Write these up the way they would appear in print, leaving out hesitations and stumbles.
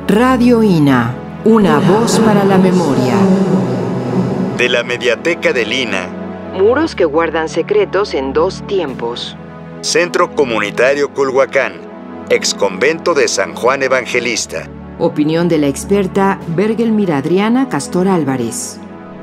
Radio INA, una voz para la memoria. De la Mediateca del INA. Muros que guardan secretos en dos tiempos. Centro Comunitario Culhuacán, exconvento de San Juan Evangelista. Opinión de la experta Bergelmira Adriana Castor Álvarez.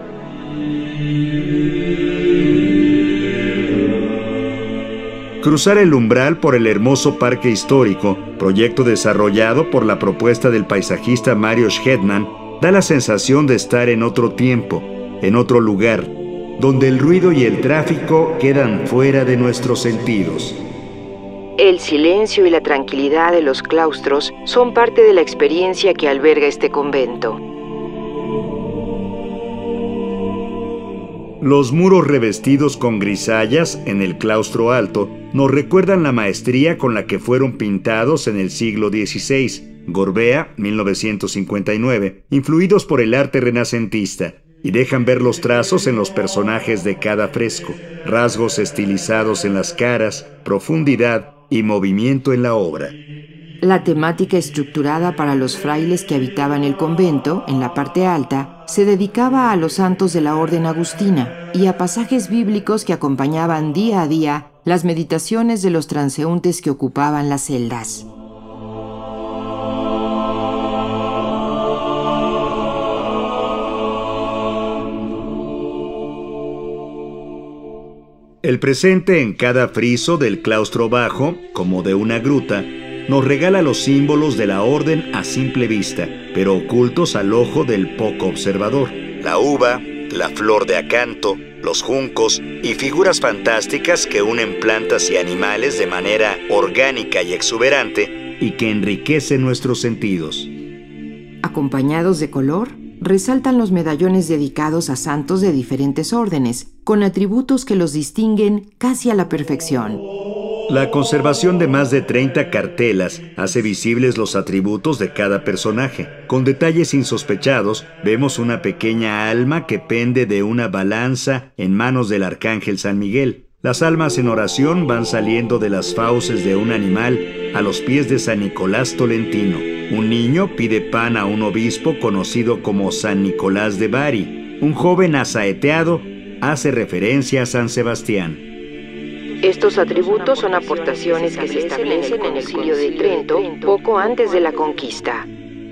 Cruzar el umbral por el hermoso parque histórico, proyecto desarrollado por la propuesta del paisajista Mario Schedman, da la sensación de estar en otro tiempo, en otro lugar, donde el ruido y el tráfico quedan fuera de nuestros sentidos. El silencio y la tranquilidad de los claustros son parte de la experiencia que alberga este convento. Los muros revestidos con grisallas en el claustro alto nos recuerdan la maestría con la que fueron pintados en el siglo XVI, Gorbea, 1959, influidos por el arte renacentista, y dejan ver los trazos en los personajes de cada fresco, rasgos estilizados en las caras, profundidad y movimiento en la obra. La temática estructurada para los frailes que habitaban el convento, en la parte alta, se dedicaba a los santos de la orden agustina y a pasajes bíblicos que acompañaban día a día las meditaciones de los transeúntes que ocupaban las celdas. El presente en cada friso del claustro bajo, como de una gruta, nos regala los símbolos de la orden a simple vista, pero ocultos al ojo del poco observador. La uva, la flor de acanto, los juncos y figuras fantásticas que unen plantas y animales de manera orgánica y exuberante y que enriquecen nuestros sentidos. Acompañados de color, resaltan los medallones dedicados a santos de diferentes órdenes, con atributos que los distinguen casi a la perfección. La conservación de más de 30 cartelas hace visibles los atributos de cada personaje. Con detalles insospechados, vemos una pequeña alma que pende de una balanza en manos del arcángel San Miguel. Las almas en oración van saliendo de las fauces de un animal a los pies de San Nicolás Tolentino. Un niño pide pan a un obispo conocido como San Nicolás de Bari. Un joven asaeteado hace referencia a San Sebastián. Estos atributos son aportaciones que se establecen en el Concilio de Trento poco antes de la conquista.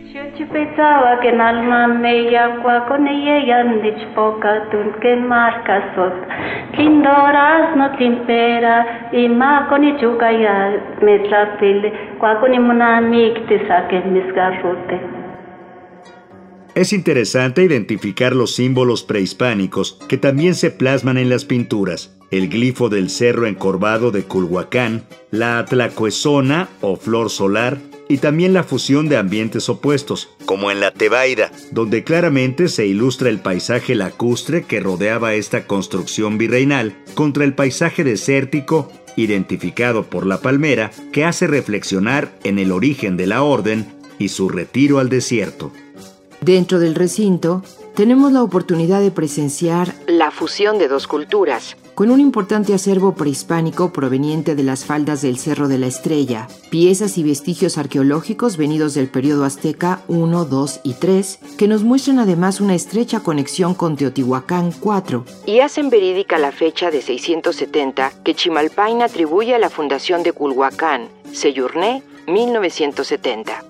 Es interesante identificar los símbolos prehispánicos que también se plasman en las pinturas. El glifo del cerro encorvado de Culhuacán, la atlacuezona o flor solar, y también la fusión de ambientes opuestos, como en la Tebaida, donde claramente se ilustra el paisaje lacustre que rodeaba esta construcción virreinal contra el paisaje desértico identificado por la palmera, que hace reflexionar en el origen de la orden y su retiro al desierto. Dentro del recinto, tenemos la oportunidad de presenciar la fusión de dos culturas, con un importante acervo prehispánico proveniente de las faldas del Cerro de la Estrella, piezas y vestigios arqueológicos venidos del periodo azteca 1, 2 y 3, que nos muestran además una estrecha conexión con Teotihuacán IV, y hacen verídica la fecha de 670 que Chimalpain atribuye a la fundación de Culhuacán, Seyurné, 1970.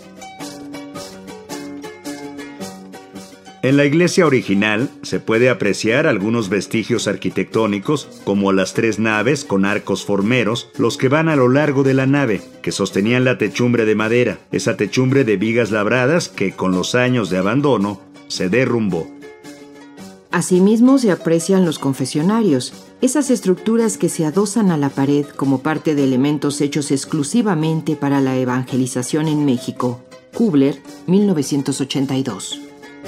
En la iglesia original se puede apreciar algunos vestigios arquitectónicos, como las 3 naves con arcos formeros, los que van a lo largo de la nave, que sostenían la techumbre de madera, esa techumbre de vigas labradas que con los años de abandono se derrumbó. Asimismo se aprecian los confesionarios, esas estructuras que se adosan a la pared como parte de elementos hechos exclusivamente para la evangelización en México. Kubler, 1982.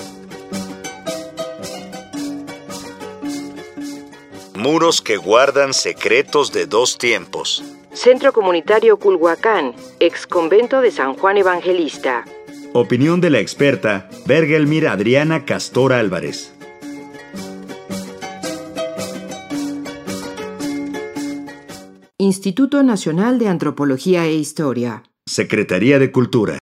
Muros que guardan secretos de dos tiempos. Centro Comunitario Culhuacán, exconvento de San Juan Evangelista. Opinión de la experta Bergelmira Adriana Castor Álvarez. Instituto Nacional de Antropología e Historia. Secretaría de Cultura.